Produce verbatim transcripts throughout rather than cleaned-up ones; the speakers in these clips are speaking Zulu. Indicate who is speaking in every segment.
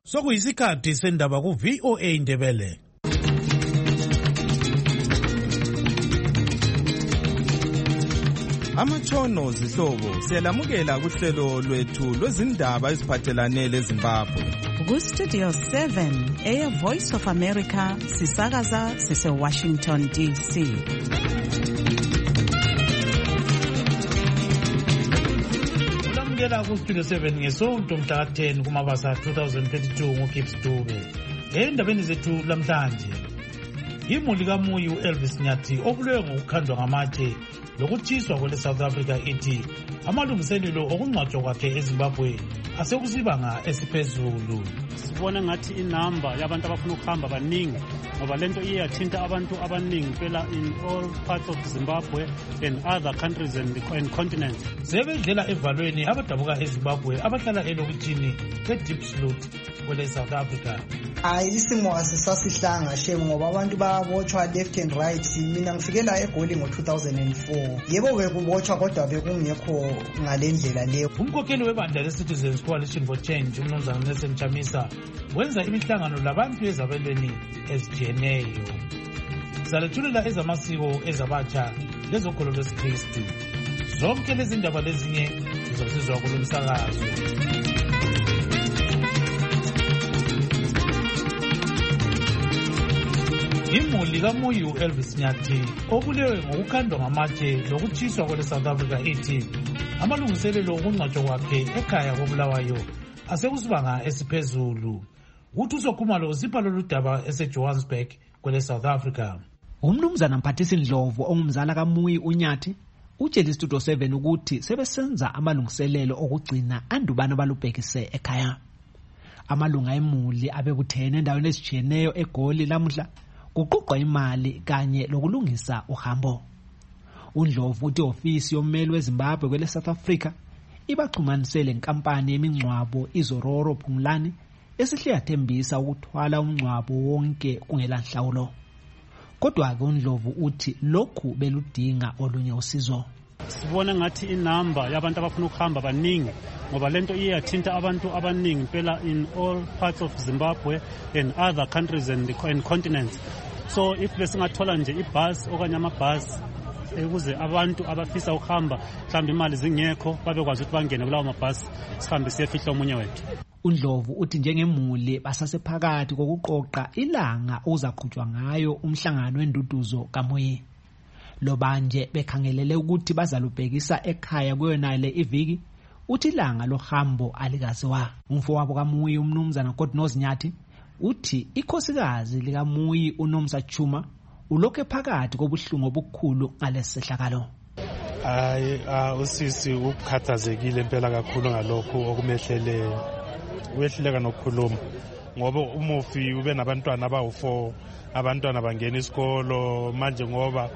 Speaker 1: Sokuyisikhathi sendaba ku V O A Ndebele.
Speaker 2: Amatshono zihlobo siyalamukela kuhlelo lwethu lwezindaba eziphathelane leZimbabwe.
Speaker 3: Ku Studio seven, Air Voice of America, sisakaza sise Washington D C.
Speaker 1: Ulamukela ku Studio seven ngesonto mhla ten kuMabasa twenty twenty-two ngoKips Dube. Endabeni zethu lamhlanje, imuli kaMuyi uElvis Nyathi obulewe ngokukhandwa ngamatshe lokuthiswa kwele South Africa ithi amalungiselelo okungcwatshwa kwakhe eZimbabwe asekusibanga esiphezulu.
Speaker 4: Sibona ngathi inamba yabantu abafuna ukuhamba baningi ngoba lento iyathinta abantu abaningi phela in all parts of Zimbabwe and other countries and, and continents.
Speaker 1: Sebedlela evalweni abadabuka eZimbabwe abahlala elokitini eDiepsloot kwele South Africa.
Speaker 5: Hayi isimo asisasihlanga shem ngoba abantu babotshwa left and right. Mina ngifikela eGoli ngo two thousand four. Yebo bekubotshwa kodwa bekungekho ngalendlela leyo.
Speaker 1: Umkhokheli webandla leCitizens Coalition for Change uMnumzana Nelson Chamisa wenza imihlangano labantu ezabelweni ezijiyeneyo. Salethulela ezamasiko ezabatsha lezokholo lwesiKristu. Zonke lezi ndaba lezinye zizosizwa kulo msakazo. Imuli kaMuyi uElvis Nyathi obulewe ngokukhandwa ngamatshe lokuthiswa kwele South Africa ithi amalungiselelo okungcwatshwa kwakhe ekhaya koBulawayo asekusibanga esiphezulu. Uthuso Khumalo usipha lolu daba eseJohannesburg kwele South Africa.
Speaker 6: Umnumzana Mphathisi Ndlovu ongumzala kaMuyi uNyathi utshela iStudio seven ukuthi sebesenza amalungiselelo okugcina andubana balubhekise ekhaya. Amalunga emuli abebuthene endaweni ezijiyeneyo eGoli lamuhla kuqoqwa imali kanye lokulungisa uhambo. uNdlovu uthi ofisi yommeli weZimbabwe kwele South Africa ibaxhumanisele inkampani yemingcwabo iZororo Phumlani esihle yathembisa ukuthwala umngcwabo wonke kungela nhlawulo. Kodwa ke uNdlovu uthi lokhu beludinga olunye usizo.
Speaker 4: Sibona ngathi inamba yabantu abafuna ukuhamba baningi ngoba lento iyathinta abantu abaningi phela in all parts of Zimbabwe and other countries and, and continents. So if besingathola nje ibus okanye amabus ukuze abantu abafisa ukuhamba mhlawumbe imali zingekho babekwazi ukuthi bangene kulawo mabus sihambe siyefihla omunye wethu.
Speaker 6: uNdlovu uthi njengemuli basasephakathi kokuqoqa ilanga ozaqhutshwa ngayo umhlangano wenduduzo kaMuyi. Lobanje bekhangelele ukuthi bazalubhekisa ekhaya kuyona le iviki uthi ilanga lohambo alikaziwa. Umfowabo kaMuyi uMnumzana Kodnozi Nyathi uthi ikhosikazi likaMuyi uNomsa Chuma ulokhe phakathi kobuhlungu obukhulu ngalesihlakalo.
Speaker 7: Hayi usisi ukukhathazekile impela kakhulu ngalokho okumehleleyo. Uyehluleka nokukhuluma ngoba umufi ube nabantwana abawu four, abantwana bangena isikolo manje ngoba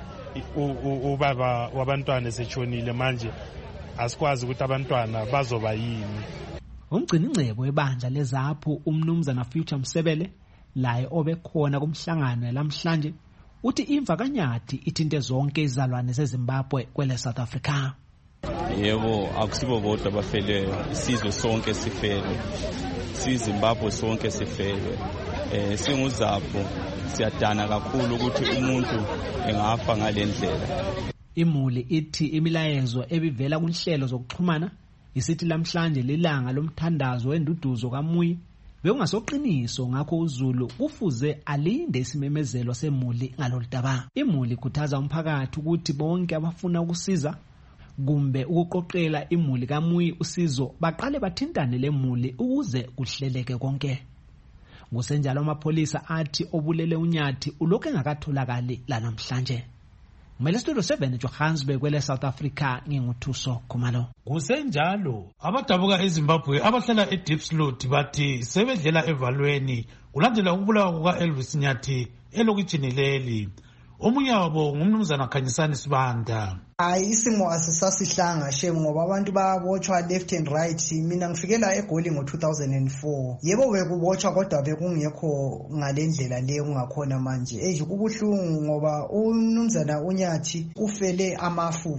Speaker 7: ubaba wabantwana esetshonile manje asikwazi ukuthi abantwana bazoba yini.
Speaker 6: Umgcini incebo webandla leZaphu uMnumzana Future Msebele laye obekhona kumhlangano lamhlanje uthi imva kaNyathi ithinte zonke izalwane zeZimbabwe kwele South Africa.
Speaker 8: Yebo akusibo bodwa abafeleyo, isizwe sonke sifele, siZimbabwe sonke sifele. Eh singuZaphu siyadana kakhulu ukuthi umuntu engafa ngalendlela.
Speaker 6: Imuli ithi imilayezo ebivela kunhlelo zokuxhumana isithi lamhlanje lilanga lomthandazo wenduduzo kaMuyi bekungasoqiniso ngakho uZulu kufuze alinde isimemezelo semuli ngaloludaba. Imuli ikhuthaza umphakathi ukuthi bonke abafuna ukusiza kumbe ukuqoqela imuli kaMuyi usizo baqale bathintane lemuli ukuze kuhleleke konke. Ngosenjalo amapholisa athi obulele uNyathi ulokhu engakatholakali la namhlanje. Kumele Studio seven Johannesburg kwele South Africa nginguthuso Khumalo.
Speaker 1: Kusenjalo abadabuka eZimbabwe abahlala eDiepsloot bathi sebedlela evalweni kulandela ukubulawa kukaElvis Nyathi elokitini leli. Omunye wabo ngumnumzana Khanyisani Sibanda.
Speaker 5: Hayi isimo asisasihlanga shem ngoba abantu babotshwa left and right. Mina ngifikela eGoli ngo two thousand four. Yebo bekubotshwa kodwa bekungekho ngalendlela leyo kungakhona manje. Eje kubuhlungu ngoba umnumzana uNyathi ufele amafufu.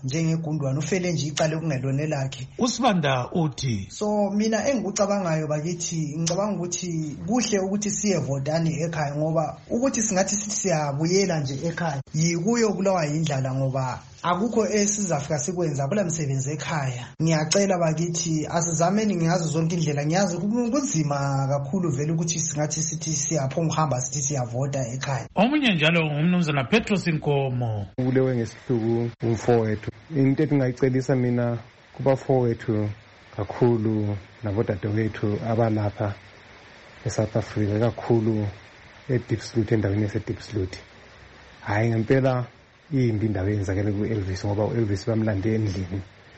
Speaker 5: njengegundwane ufele nje icala kungelone lakhe.
Speaker 1: uSibanda uthi
Speaker 5: so mina engikucabangayo bakithi ngicabanga ukuthi kuhle ukuthi siye votani ekhaya ngoba ukuthi singathi siyabuyela nje ekhaya yikuyo kulawa indlala ngoba akukho esizafika sikwenza kula msebenzi ekhaya. Ngiyacela bakithi asizameni ngiyazi zonke indlela ngiyazi kunzima kakhulu vele ukuthi singathi sithi siyaphonga uhamba sithi siyavota ekhaya.
Speaker 1: Omunye njalo umnumzana Petros Inkomo
Speaker 9: ulewe ngesihluku umfowethu. Into engingayicelisa mina kubafowethu kakhulu nabodadewethu abalapha eSouth Africa kakhulu eDiepsloot endaweni yaseDiepsloot. Hayi ngempela imbi indaba eyenzakele ku-Elvis ngoba u-Elvis bamlande endlini.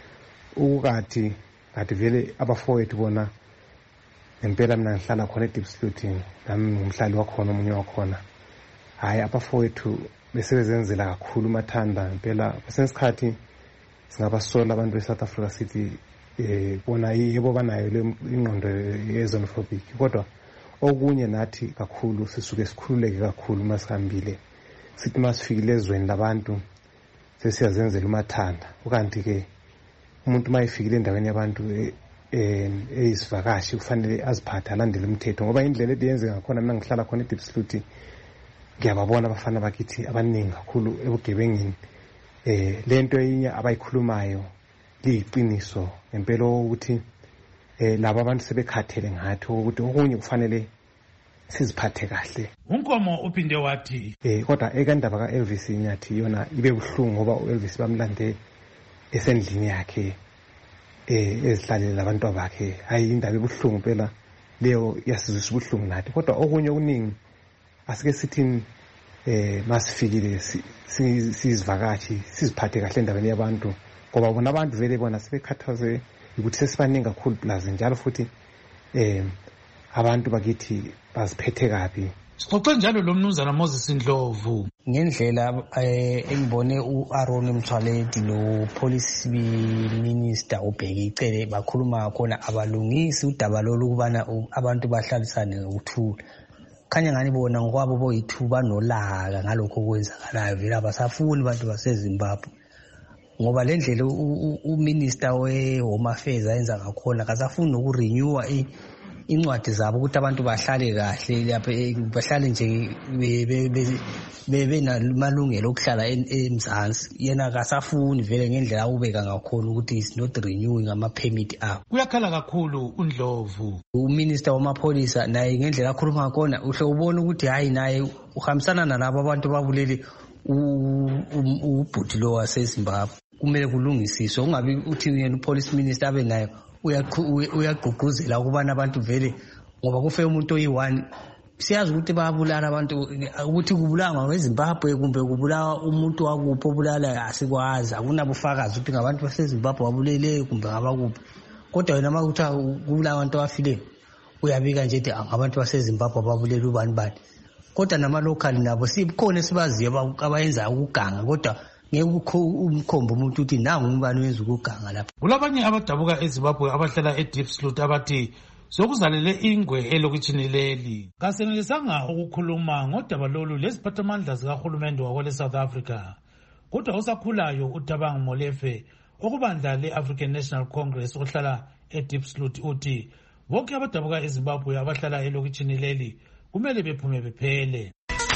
Speaker 9: Ukukathi kathi vele abafowethu bona ngempela mina ngihlala khona eDiepsloot nami ngumhlali wakhona omunye wakhona. Hayi abafowethu besebenzenzela kakhulu mathanda ngempela kwesesikhathi singabasola abantu beSouth Africa City eh bona yebo banayo le ingqondo yezonophobic kodwa okunye nathi kakhulu sisuke sikhululeke kakhulu masihambile sithi masifikile ezweni labantu sesiyazenzela umathanda. Ukanti ke umuntu mayifikile endaweni yabantu eh eyisivakashi kufanele aziphathe alandele umthetho ngoba indlela ediyenze ngakhona mina ngihlala khona eDiepsloot ngiyababona abafana bakithi abaningi kakhulu ebugebengini. Eh lento enye abayikhulumayo liyiqiniso ngempela ukuthi eh laba abantu sebekhathele ngathi ukuthi okunye kufanele siziphathe kahle.
Speaker 1: Unkomo uphinde wathi
Speaker 9: eh kodwa ekandaba kaElvis nyathi yona ibe buhlungu ngoba uElvis bamlande esendlini yakhe eh ezihlalela abantu bakhe. Hayi indaba ebuhlungu phela leyo yasizwisa ubuhlungu nathi kodwa okunye okuningi asike sithini eh masifikile sizivakashi siziphathe kahle endaweni yabantu ngoba bona abantu vele bona sebekhathaze ukuthi sesibaningi kakhulu plaza njalo futhi eh abantu bakithi baziphethe kabi.
Speaker 1: Sixoxe njalo lo mnumzana Moses Ndlovu
Speaker 10: ngendlela engibone uAaron Mthwaledi lo police minister ubheke icele bakhuluma khona abalungisi udaba lolu kubana abantu bahlalisane ukuthula. Khanya ngani bona ngokwabo boyithuba nolaka ngalokho okwenzakalayo vele abasafuni abantu baseZimbabwe ngoba lendlela uminister weHome Affairs ayenza ngakhona akasafuni nokurenew incwadi zabo ukuthi abantu bahlale kahle lapha bahlale nje bebe namalungelo okuhlala eMzansi. Yena akasafuni vele ngendlela ubeka ngakhona ukuthi is not renewing ama permit abo.
Speaker 1: Kuyakhala kakhulu uNdlovu.
Speaker 10: Uminister wamapholisa naye ngendlela akhuluma ngakona uhle ubone ukuthi hayi naye uhambisana nalabo abantu babulele ubhuti lo waseZimbabwe. Kumele kulungisiswe ungabi uthi yena upolice minister abe naye uyagqugquzela ukubana abantu vele ngoba kufe umuntu oyi-one siyazi ukuthi bayabulala abantu ukuthi kubulawa weZimbabwe kumbe kubulawa umuntu wakuphi obulala asikwazi akunabufakazi ukuthi ngabantu baseZimbabwe wabulele kumbe ngabakuphi kodwa wena makuthi kubulawa abantu abafile uyabika nje ukuthi ngabantu baseZimbabwe ababulele ubani bani kodwa nama-local nabo sikhona sibaziyo abayenza ukuganga kodwa ngeke umkhombo umuntu uthi nangu umbani wenza ukuganga lapha.
Speaker 1: Kulabanye abadabuka eZimbabwe abahlala eDiepsloot abathi sokuzalele ingwe elokitshini leli. Kasenelisanga ukukhuluma ngodaba lolu leziphathamandla zikahulumende wakwele South Africa. Kodwa usakhulayo uThabang Molefe okubandla le-African National Congress ohlala eDiepsloot uthi bonke abadabuka eZimbabwe abahlala elokitshini leli kumele bephume bephele.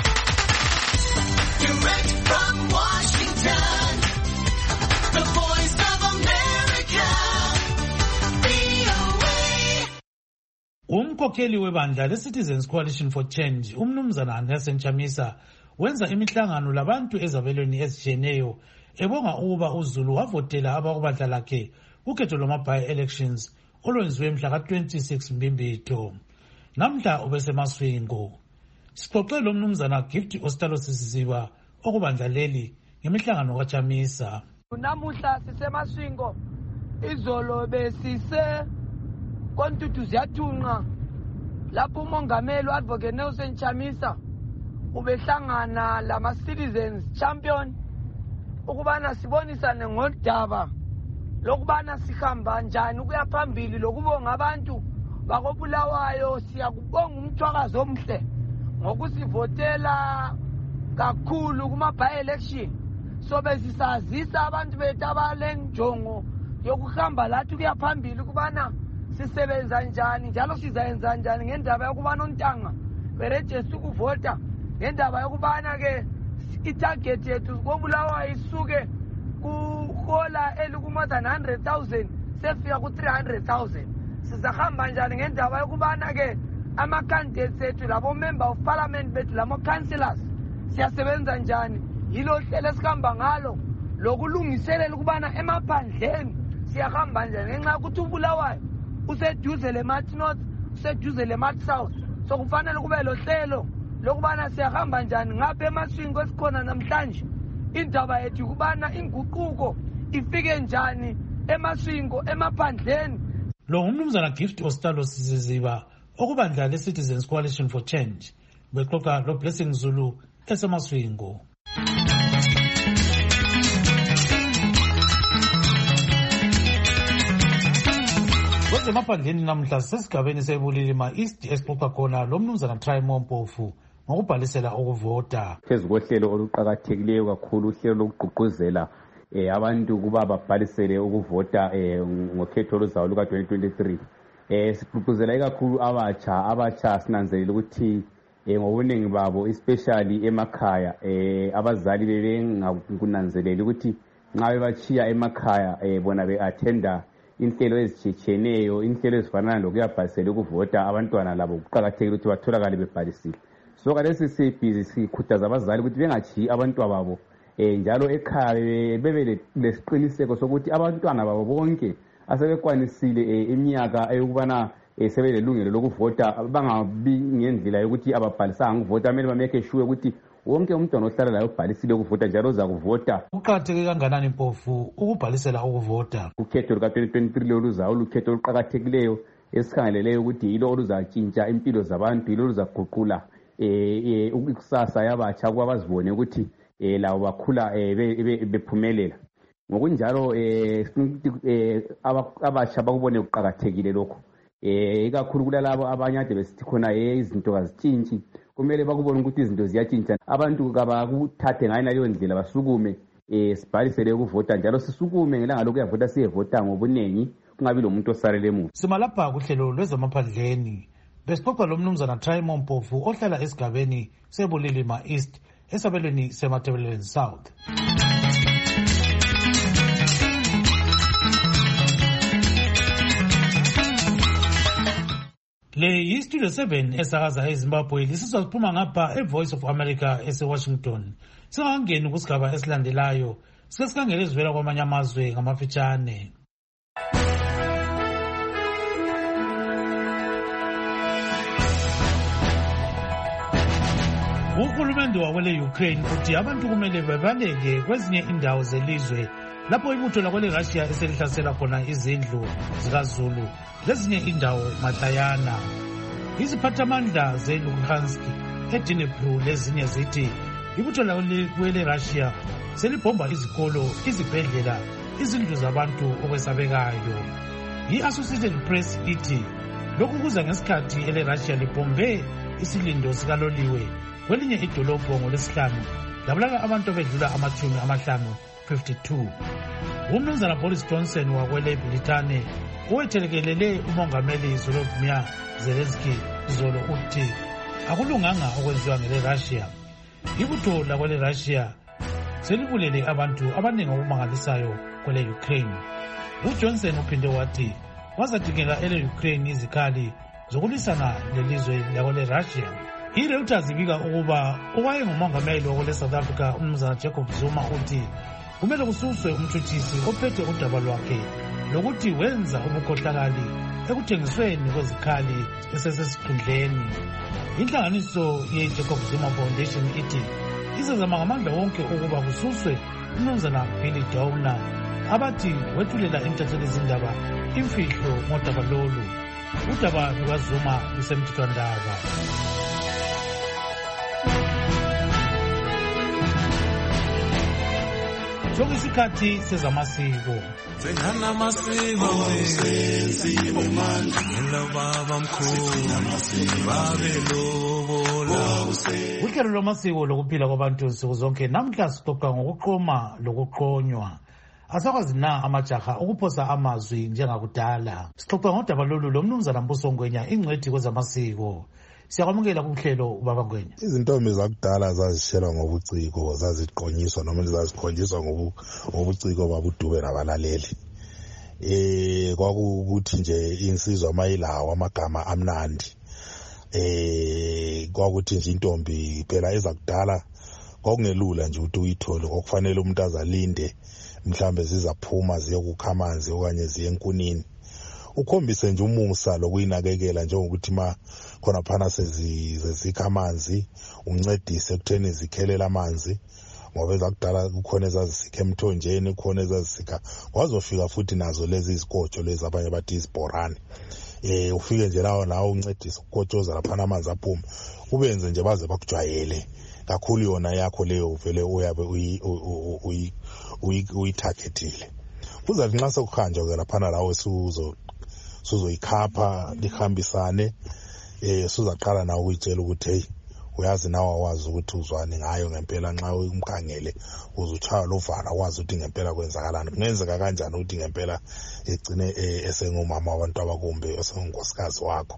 Speaker 11: Direct from Washington, the voice of America, V O A.
Speaker 1: Umkhokheli webandla le-Citizens Coalition for Change, umnumzana Nelson Chamisa, wenza imihlangano labantu ezabelweni ezitshiyeneyo ebonga ukuba uZulu wavotela abakubandla lakhe ukhetho lwama-by-elections olwenziwe mhla ka-twenty-six Mbimbitho. Namhla ubeseMaswingo. Sixoxe lo mnumzana Gift Ostalo Sisiziba okubandla leli ngemihlangano kaChamisa.
Speaker 12: Namuhla siseMaswingo izolo besise kontutu ziyathunqa lapho umongameli uAdvocate Nelson Chamisa ubehlangana lama citizens champion ukubana sibonisane ngodaba lokubana sihamba njani ukuya phambili lokubonga abantu bakobulawayo. Siyakubonga umthwakazo omhle ngokusivotela kakhulu kuma by election sobe sisazisa abantu bethu abalenjongo yokuhamba lathi kuya phambili kubana sisebenza njani njalo sizayenza njani ngendaba yokubana uNtanga berejeste ukuvota ngendaba yokubana ke itarget yethu kobulawayo isuke kuhola eliku-more than one hundred thousand sefika ku-three hundred thousand. Sizahamba njani ngendaba yokubana ke ama-candidates ethu labo-member of parliament bethu lamo-councillors siyasebenza njani, yilo hlelo esihamba ngalo lokulungiselela ukubana emaphandleni siyahamba njani ngenxa yokuthi ubulawayo useduze le-Mart North useduze le-Mart South. So kufanele kube lo hlelo lokubana siyahamba njani ngapha emaswingo esikhona namhlanje. Indaba yethu kubana inguquko ifike njani emaswingo emaphandleni.
Speaker 1: Lo umnumzana Gift Ostalo Siziziba okubandla le-Citizens Coalition for Change bexoxa lo Blessing Zulu esemaswingo. Kwezemaphandleni namhla sesigabeni seBulilima East esixoxa khona lo mnumzana Trymo Mpofu ngokubhalisela ukuvota.
Speaker 13: Phezu kohlelo oluqakathekileyo kakhulu uhlelo lokugqugquzela eh abantu kuba babhalisele ukuvota eh ngokhetho oluzayo luka twenty twenty-three. Eh sigqugquzela kakhulu abatsha abatsha sinanzelela ukuthi eh ngobuningi babo especially emakhaya eh abazali bebengakunanzelela ukuthi nxa bebachiya emakhaya eh bona beattenda inhlelo ezitshiyeneyo, inhlelo ezifana lokuyabhalisela ukuvota abantwana labo kuqakathekile ukuthi batholakale bebhalisile. So kalesi sibhizi sikhuthaza abazali ukuthi bengachiyi abantwana babo eh njalo ekhaya bebe lesiqiniseko sokuthi abantwana babo bonke asebekwanisile iminyaka eyokubana sebelelungelo lokuvota bangabi ngendlela yokuthi ababhalisanga ukuvota, kumele bameke sure ukuthi wonke umntwana ohlala layo ubhalisile ukuvota njalo uza kuvota.
Speaker 1: Kuqakatheke kanganani Mpofu ukubhalisela ukuvota?
Speaker 13: Ukhetho luka twenty twenty-three oluzayo lukhetho oluqakathekileyo esikhangeleleyo ukuthi yilo oluzatshintsha impilo zabantu, yilo oluzaguqula eh ikusasa yabatsha kwabazibone ukuthi eh lawo bakhula bephumelela. Ngokunjalo eh abatsha bakubone kuqakathekile lokho. Eh ikakhulu kulalabo abanye ade besithi khona eh izinto kazitshintshi, kumele bakubone ukuthi izinto ziyatshintsha. Abantu kabakuthathe ngayina leyo ndlela basukume eh sibhalisele ukuvota njalo sisukume ngelanga lokuyavota siyevota ngobunengi kungabi lo muntu osalele emuva.
Speaker 1: Simalapha kuhlelo lwezamaphandleni besixoxa lo mnumzana Trymo Mpofu ohlala esigabeni seBulilima East esabelweni seMatabeleland South. Le yi-Studio seven esakaza eZimbabwe lisizwa siphuma ngapha eVoice of America eseWashington. Singangeni kusigaba esilandelayo sike sikhangele ezivela kwamanye amazwe ngamafitshane. Uhulumende wakwele Ukraine uthi abantu kumele bebaleke kwezinye indawo zelizwe lapho ibutho lakwele Russia eselihlasela khona izindlu zikaZulu lezinye indawo matayana. Iziphathamandla zeLuhansk, eDnipro lezinye zithi ibutho lakwele Russia selibhomba izikolo, izibhedlela, izindlu zabantu okwesabekayo. I-Associated Press ithi lokhu kuza ngesikhathi ele Russia libhombe isilindo sikaloliwe kwelinye idolobho ngolwesihlanu labulala abantu bedlula amachumi amahlanu fifty-two. Umnumzana Boris Johnson wakwele Britane owethelekelele umongameli Volodymyr Zelensky izolo uthi akulunganga okwenziwa ngele Russia. Ibutho lakwele Russia selibulele abantu abaningi okumangalisayo kwele Ukraine. UJohnson uphinde wathi wazadingeka ele Ukraine izikhali zokulisana lelizwe lakwele Russia. I-Reuters ibika ukuba owayengumongameli wakwele South Africa umnumzana Jacob Zuma uthi kumele kususwe umthuthisi ophethe udaba lwakhe lokuthi wenza ubukhohlakali ekuthengisweni kwezikhali esesesikhundleni. Inhlanganiso ye-Jacob Zuma Foundation ithi izazama ngamandla wonke ukuba kususwe umnumzana Billy Downer abathi wethulela intatheli zindaba imfihlo ngodaba lolu. Udaba lukaZuma lusemthethwandaba. sokuyisikhathi sezamasiko.
Speaker 11: Sengana masiko wesenzi bomandla ngelababa mkhulu babelobola.
Speaker 1: Uhlelo lwamasiko lokuphila kwabantu nsuku zonke namhla sixoxa ngokuqoma lokuqonywa. Asakwazi na amajaha ukuphosa amazwi njengakudala. Sixoxa ngodaba lolu lomnumzana Mbuso Ngwenya ingcwethi kwezamasiko. Siyakwamukela kuhlelo ubaba Ngwenya.
Speaker 14: Izintombi zakudala zazishelwa ngobuciko, zaziqonyiswa noma zazikhonjiswa ngobuciko babudube nabalaleli. Eh kwakukuthi nje insizwa mayilawo amagama amnandi. Eh kwakuthi nje intombi phela ezakudala kwakungelula nje ukuthi uyithole, okufanele umuntu azalinde mhlambe zizaphuma ziyokukha amanzi okanye ziye enkunini. Ukhombise nje umusa lokuyinakekela njengokuthi ma khona phana sezizikha amanzi uncedise ekutheni zikhelela amanzi, ngoba ezakudala kukhona ezazisikha emthonjeni, kukhona ezazisikha wazofika futhi nazo lezi izikotsho lezi abanye bathi izibhorane. Eh ufike nje lawo nawo uncedise ukukotshoza lapha amanzi aphuma, ubenze nje baze bakujwayele kakhulu yona yakho leyo vele uyabe uyi uyi-targetile. Kuzathi nxa sekuhanjwa ke laphana lawo suzo suzoyikhapha lihambisane, eh suzaqala nawo ukuyitshela ukuthi hey uyazi nawe wazi ukuthi uzwani ngayo ngempela, nxa umkhangele uzuchaya lovalo wazi ukuthi ngempela kwenzakalani, kungenzeka kanjani ukuthi ngempela egcine esengumama wabantu abakumbe esengunkosikazi wakho.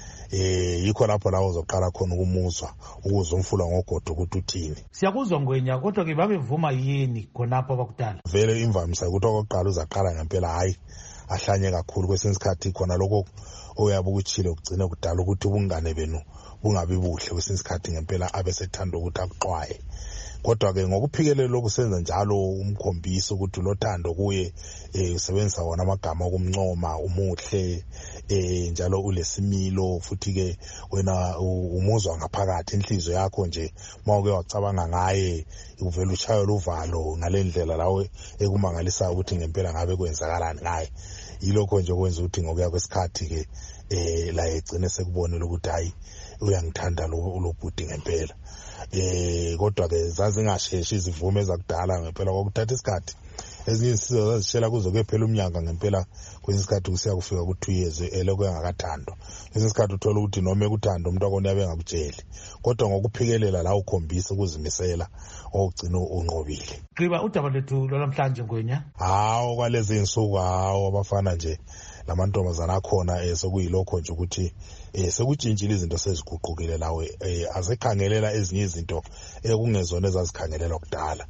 Speaker 14: Eh yikho lapho lawo uzoqala khona ukumuzwa ukuzwa umfula ngogodo ukuthi uthini.
Speaker 1: Siyakuzwa Ngwenya, kodwa ke babevuma yini khonapho bakudala?
Speaker 14: Vele imvamisa ukuthi okokuqala uzaqala ngempela hayi ahlanye kakhulu, kwesinye isikhathi khona lokho oyabe ukuchile ukugcina kudala ukuthi ubungane benu bungabi buhle, kwesinye isikhathi ngempela abesethanda ukuthi akuxwaye. Kodwa ke ngokuphikelela lokusenza njalo umkhombiso ukuthi lothando kuye eh usebenzisa wona amagama okumncoma umuhle, eh njalo ulesimilo futhi ke wena umuzwa ngaphakathi inhliziyo yakho nje mawuke wacabanga ngaye uvela uchayo luvalo ngalendlela lawe ekumangalisa ukuthi ngempela ngabe kwenzakalani ngaye. Yilokho nje kwenza ukuthi ngokuya kwesikhathi ke eh la egcine sekubonela ukuthi hayi uyangithanda lo bhuti ngempela. Eh kodwa ke zazingasheshi izivume ezakudala ngempela kokuthatha isikhathi. Ezinye insizwa zazishela kuzo kuphela umnyaka ngempela, kwesinye isikhathi kusiya kufika ku two years elokho engakathandwa. Kwesinye isikhathi uthola ukuthi noma ekuthanda umuntu akona yabe ngakutsheli, kodwa ngokuphikelela la ukhombisa ukuzimisela okugcina unqobile.
Speaker 1: Qiba udaba lethu lolamhlanje Ngwenya.
Speaker 14: Hawo kwalezi insuku hawo abafana nje lamantombazana akhona esokuyilokho nje ukuthi eh sekutshintshile izinto seziguqukile lawe, eh azekhangelela ezinye izinto ekungezona ezazikhangelelwa kudala.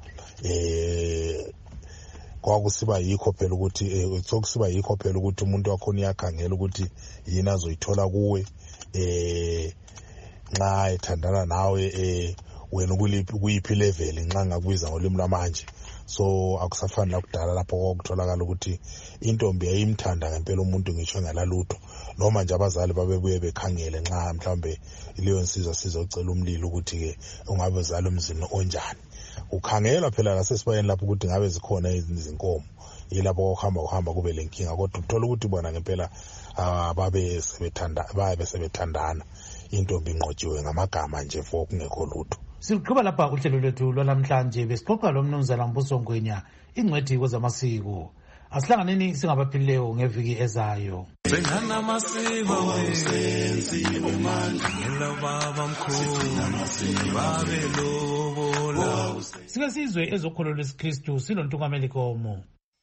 Speaker 14: Eh kwakusiba yikho phela ukuthi eh sokusiba yikho phela ukuthi umuntu wakhona uyakhangela ukuthi yini azoyithola kuwe, eh nxa ethandana nawe eh wena kuliphi kuyiphi level nxa ngakubiza ngolimi lwamanje. So akusafani lakudala lapho kwakutholakala ukuthi intombi yayimthanda ngempela umuntu ngisho ngalalutho, noma nje abazali babebuye bekhangele nxa mhlambe leyo insizwa sizocela umlilo ukuthi ke ungabe uzala umzini onjani. Ukhangelwa phela lasesibayeni lapho ukuthi ngabe zikhona izinkomo, yilapho ukuhamba uhamba kube lenkinga, kodwa uthola ukuthi bona ngempela ababe sebethanda babe sebethandana, intombi inqotshiwe ngamagama nje fo kungekho lutho.
Speaker 1: Siqhubeka lapha kuhlelo lwethu lwalamhlanje besixoxa lomnumzana Mbuso Ngwenya ingcwethi kwezamasiko. Asihlanganeni singabaphilileyo ngeviki ezayo.
Speaker 11: Sengana masiko wesenzi bomandla ngelababa mkhulu babelobola.
Speaker 1: Sike sizwe ezokholo lwesikristu silontungameli komo.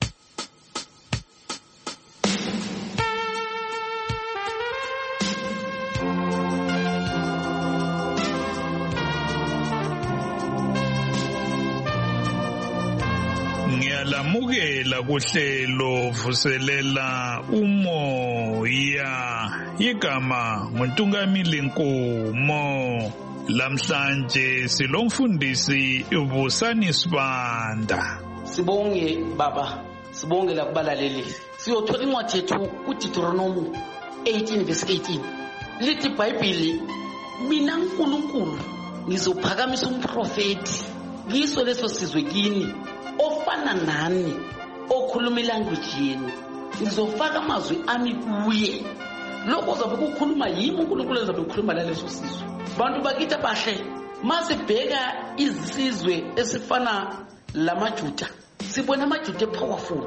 Speaker 15: Ngiyalamukela kuhlelo vuselela umoya, igama nguNtungamili Nkomo. Lamhlanje silomfundisi uBusani Sibanda.
Speaker 16: Sibonge baba, sibonge lakubalaleli. Siyothola incwadi yethu kuDeuteronomy eighteen verse eighteen. Lithi iBhayibheli, mina uNkulunkulu ngizophakamisa umprofeti kiso leso sizwe kini ofana nani, okhuluma ilanguage yenu. Ngizofaka amazwi ami kuye. Lokho uzabe ukukhuluma yimi uNkulunkulu uzabe ukukhuluma laleso sizwe. Bantu bakithi abahle, masibheka izizwe esifana lamaJuda, sibona amajuda e-powerful.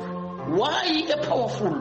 Speaker 16: Why e-powerful?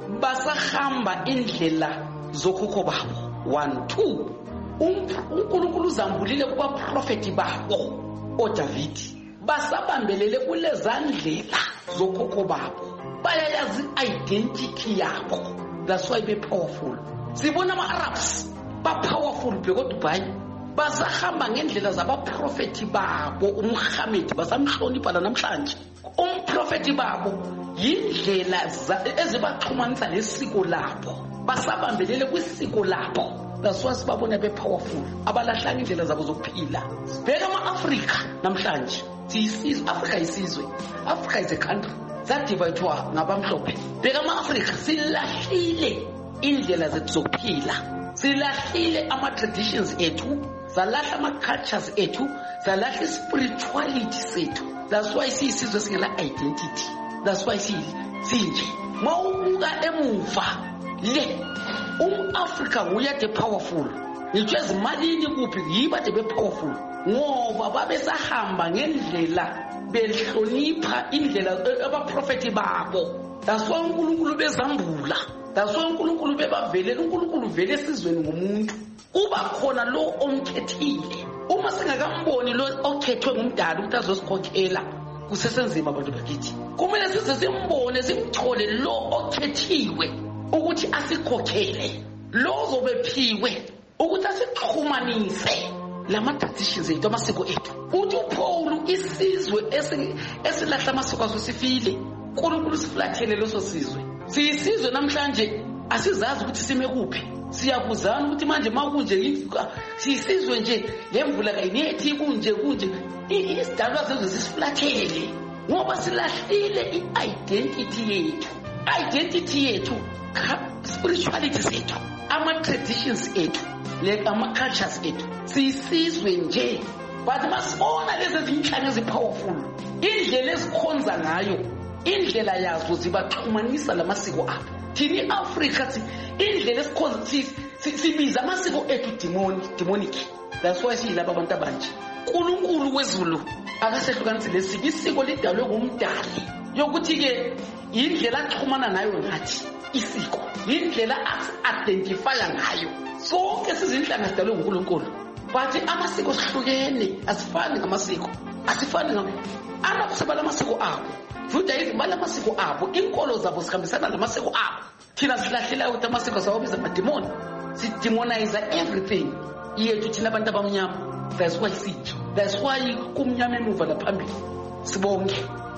Speaker 16: Basahamba indlela zokhokho babo. One, two. uNkulunkulu uzambulile kuba prophet babo oDavidi. Basabambelele kulezandlela zokhokho babo. Bayayazi identity yabo. That's why be powerful. Sibona ama-Arabs ba powerful bheko Dubai. Basahamba ngendlela zabaprofeti babo uMuhammad basamhlonipha la namhlanje. Umprofeti babo yindlela ezibaxhumanisa lesiko labo. Basabambelele kwisiko labo. That's why sibabona be powerful. Abalahlanga indlela zabo zokuphila. Bheka ama-Afrika namhlanje. Siyisizwe, Africa isizwe. Africa is a country. Zadivayithwa ngabamhlophe. Bheka ama-Afrika silahlile indlela zethu zokuphila. Silahlile ama-traditions ethu. Zalahla ama-cultures ethu. Zalahla spirituality sethu. That's why siyisizwe singela identity. That's why sinje. Mawubuka emuva le um-Afrika nguye the powerful. Ngitsho ezimalini kuphi yiba the powerful. Ngoba babesahamba ngendlela behlonipha indlela abaprofeti babo. That's why uNkulunkulu bezambula. That's why uNkulunkulu bebavelela. uNkulunkulu vele esizweni ngomuntu. Kuba khona lo omkhethile. Uma singakamboni lo okhethwe ngumdala ukuthi azosikhokhela kusesenzima abantu bakithi. Kumele size simbone simthole lo okhethiwe ukuthi asikhokhele. Lo zobephiwe ukuthi asixhumanise lama traditions ethu amasiko ethu. Uthi uPaul isizwe esilahla amasiko aso sifile. uNkulunkulu siflathele leso sizwe. Siyisizwe namhlanje asizazi ukuthi sime kuphi. Siyakuzana ukuthi manje makunje siyisizwe nje lemvula kayinethi kunje kunje isidalwa sezwe sisiflathele ngoba silahlile i-identity yethu. Identity yethu spirituality sethu ama-traditions ethu ama-cultures ethu siyisizwe nje. But masibona lezi zinhlanga ezi-powerful indlela ezikhonza ngayo indlela yazo zibaxhumanisa lamasiko abo. Thini i-Afrika indlela esikhonza sibiza amasiko ethu demonic. That's why siyilapha abantu abanje. uNkulunkulu wezulu akasehlukanisi lesiko. Isiko lidalwe ngumdali yokuthi-ke indlela axhumana nayo ngathi isiko indlela as-identifya ngayo. Sonke sizinhlanga zidalwe nguNkulunkulu but amasiko sihlukene. Asifani ngamasiko asifani ngam anakusebala amasiko abo. Judaism bala amasiko abo. Inkolo zabo zihambisana namasiko abo. Thina silahlelayo ukuthi amasiko sawabiza amademoni. Sidemonize everything yethu thina abantu abamnyama. That's why sithi. That's why kumnyama emuva laphambili. Sibonke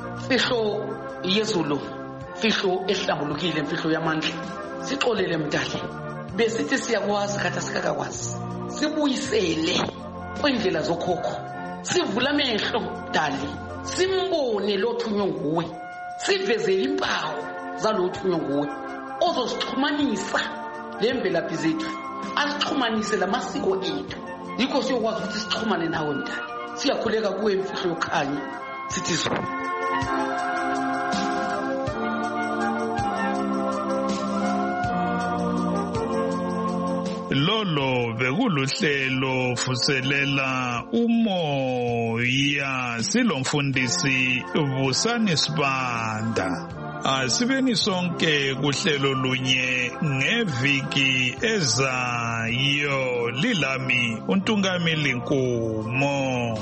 Speaker 16: fihlo yezulu fihlo ehlambulukile mfihlo yamandla. Sixolele mdali besithi siyakwazi khatha sikakwazi. Sibuyisele kwindlela zokhokho. Sivula amehlo mdali simbone lo thunywe nguwe. Sivezele impawu zalo thunywe nguwe ozosixhumanisa lemvelaphi zethu. Asixhumanise lamasiko ethu. Yikho siyokwazi ukuthi sixhumane nawe mdali. Siyakhuleka kuwe mfihlo yokhanya sithi so.
Speaker 15: Lolo bekuluhlelo fuselela umoya silomfundisi Busani Sibanda. Asibeni sonke kuhlelo lunye ngeviki ezayo. Lilami uNtungamili Nkumo.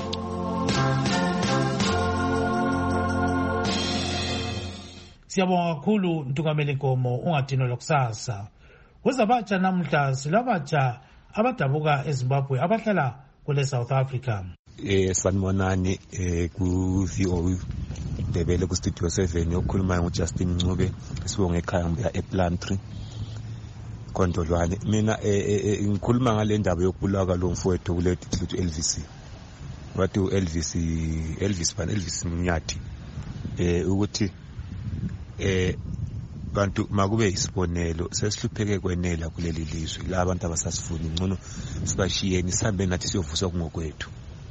Speaker 1: Siyabonga kakhulu Ntungamili Nkomo. Ungadinwa lokusasa. Wezabatsha namhla silabatsha abadabuka eZimbabwe abahlala kule South Africa.
Speaker 17: Eh sanibonani eh ku V O Debele ku Studio seven yokukhuluma ngoJustin Ncube sibonge ekhaya mbuya ePlantry Kondolwane. Mina eh ngikhuluma ngale ndaba yokubulawa lo mfowethu kule district Elvis. Wathi uElvis Elvis ban Elvis Mnyathi eh ukuthi eh bantu makube isibonelo sesihlupheke kwenela kuleli lizwe la abantu abasasifuni ngcono sibashiyeni sihambe nathi siyovuswa kungokwethu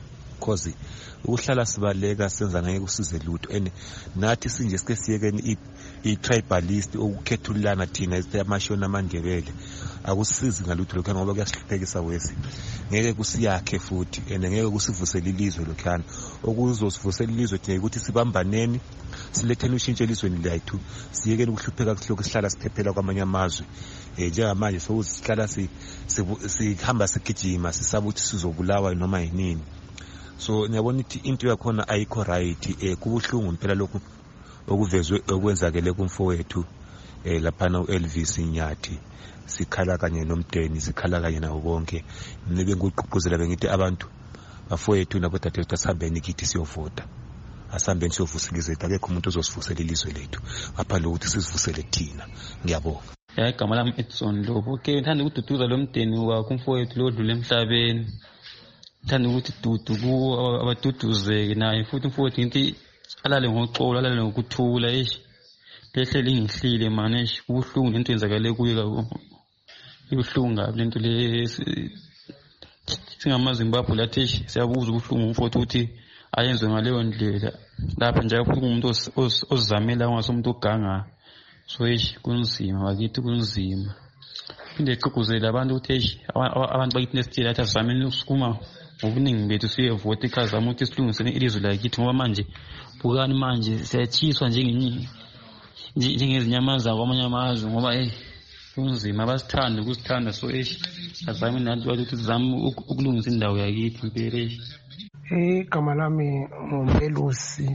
Speaker 17: because ukuhlala sibaleka senza ngeke kusize lutho and nathi sinje sike siyekeni i-tribalist ukukhethulana thina amashona amandebele akusizi ngalutho lokho ngoba kuyasihluphekisa wesi ngeke kusiyakhe futhi and ngeke kusivusele ilizwe lokhana okuzosivusela ilizwe thina ukuthi sibambaneni siletheni ushintsho elizweni lethu siyekeni ukuhlupheka kuhloko sihlala siphephela kwamanye amazwe eh njengamanje sokusihlala si sihamba sigijima sisaba ukuthi sizobulawa noma yinini. So ngiyabona ukuthi into yakhona ayikho right eh kubuhlungu impela lokhu okuvezwe okwenzakele kumfowethu eh laphana uElvis Nyathi sikhala kanye nomdeni sikhala kanye nawo bonke nibe ngikuqhuquzela bengithi abantu bafowethu nabodadewethu asihambeni kithi siyovota asihambeni siyovusela izwe akekho umuntu ozosivusela ilizwe lethu ngaphandle kokuthi sizivusele thina. Ngiyabonga.
Speaker 18: Ya igama lami Edson Lobo ke ngithanda ukududuza lo mdeni wakho umfowethu lo dlule emhlabeni ngithanda ukuthi dudu ku abaduduzeke naye futhi umfowethu ngithi alale ngoxolo alale ngokuthula eish lehle lingihlile manje eish kubuhlungu lento yenzakale kuye kakhulu ibuhlungu ngabe lento le singamaZimbabwe lathi eish siyabuza ubuhlungu umfowethu ukuthi ayenzwe ngaleyo ndlela lapha nje kuphuma umuntu ozizamela ngasomuntu oganga so eish kunzima bakithi kunzima inde xiquzela abantu ukuthi eish abantu bakithi nesitile athi azameni ukusukuma ngobuningi bethu siyevota ikhazama ukuthi silungisene ilizwe lakithi ngoba manje bukani manje siyachiswa njengenye njengezinyamazana kwamanye amazwe ngoba hey kunzima basithanda ukusithanda so eish azame nathi ukuthi sizame ukulungisa indawo yakithi impela eish.
Speaker 19: Igama lami nguMelusi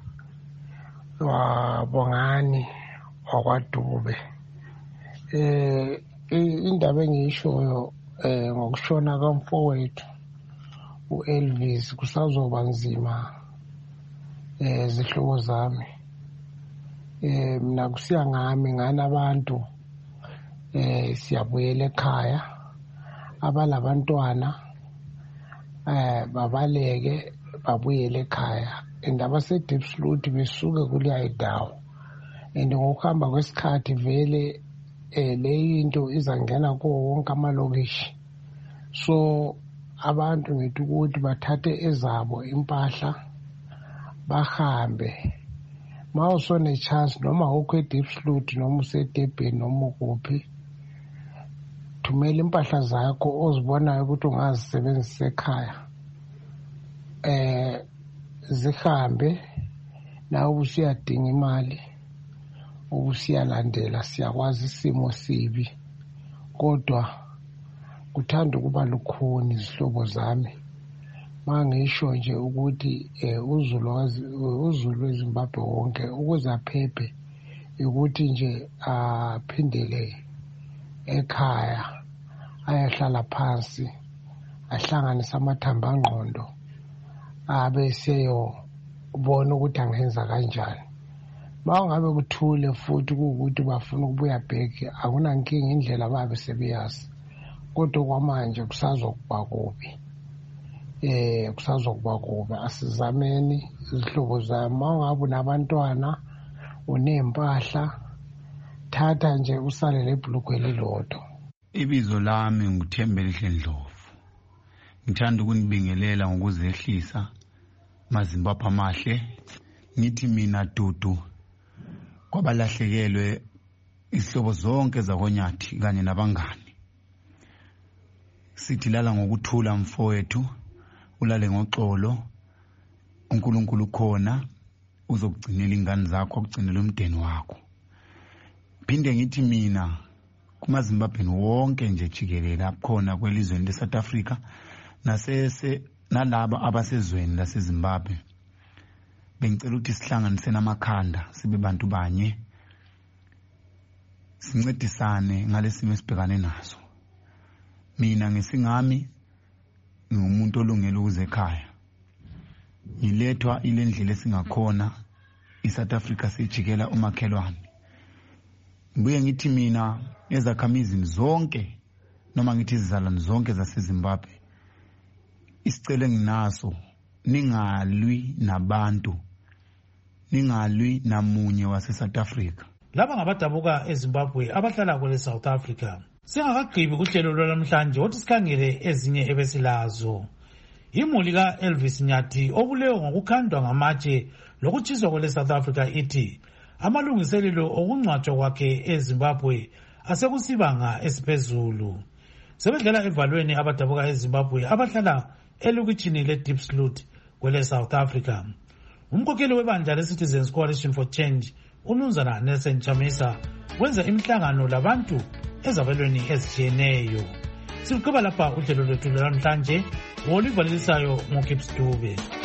Speaker 19: waBongani wakwaDube. Eh indaba engiyishoyo eh ngokushona kamfowethu uElvis kusazoba nzima eh zihlobo zami. Eh mina kusiya ngami ngana abantu eh siyabuyela ekhaya abalabantwana eh babaleke babuyele ekhaya indaba seDeepsloot besuke kuleya indawo and ngokuhamba kwesikhathi vele eh le into izangena kuwo wonke amalokishi so abantu ngithi ukuthi bathathe ezabo impahla bahambe mawusone chance noma ukho eDeepsloot noma useDurban noma ukuphi thumela impahla zakho ozibonayo ukuthi ungazisebenzisa ekhaya eh zihambe nawe usiyadinga imali ubusiyalandela siyakwazi isimo sibi kodwa kuthanda ukuba lukhuni izihlobo zami mangisho nje ukuthi uZulu uZulu eZimbabwe wonke ukuze aphephe ukuthi nje aphindele ekhaya ayahlala phansi ahlanganise amathamba angqondo abe seyo ubona ukuthi angenza kanjani mangabe kuthule futhi ukuthi bafuna ukubuya back akunankinga indlela babe sebeyazi kodwa kwamanje kusazokuba kubi eh kusazokuba kubi asizameni izihlobo zami mangabe nabantwana unempahla thatha nje usale lebhlugwe lilodwa.
Speaker 20: Ibizo lami nguThembelihle Ndlovu. Ngithanda ukunibingelela ngokuzehlisa maZimbabwe amahle. Ngithi mina dudu kwabalahlekelwe isihlobo zonke zakonyathi kanye nabangani. Sithi lala ngokuthula mfowethu ulale ngoxolo uNkulunkulu khona uzokugcinela ingane zakho ukugcinela umndeni wakho. Phinde ngithi mina kumaZimbabwe wonke nje jikelele akhona kwelizweni leSouth Africa nasese nalabo abasezweni laseZimbabwe bengicela ukuthi sihlanganise namakhanda sibe bantu banye sincedisane ngalesimo esibhekane naso. Mina ngesingami ngumuntu olungela ukuze ekhaya ngilethwa ile ndlela esingakhona iSouth Africa sijikela umakhelwane. Ngibuye ngithi mina ezakhamizi zonke noma ngithi izizalwane zonke zaseZimbabwe isicelo enginaso ningalwi nabantu ningalwi namunye waseSouth Africa.
Speaker 1: Laba ngabadabuka eZimbabwe abahlala kule South Africa. Singakagqibi kuhlelo lwamhlanje othi sikhangele ezinye ebesilazo. Imuli ka-Elvis Nyathi obulewe ngokukhandwa ngamatshe lokutshiswa kwele South Africa ithi amalungiselelo okungcwatshwa kwakhe eZimbabwe asekusibanga esiphezulu. Sebedlala evalweni abadabuka eZimbabwe abahlala elokitshini le-Diepsloot kwele South Africa. Umkhokheli webandla le-Citizens Coalition for Change uMnumzana Nelson Chamisa wenza imihlangano labantu ezabalweni ezitshiyeneyo. Siqhubeka lapha uhlelo lwethu namhlanje olivalelisayo ngoKips Dube.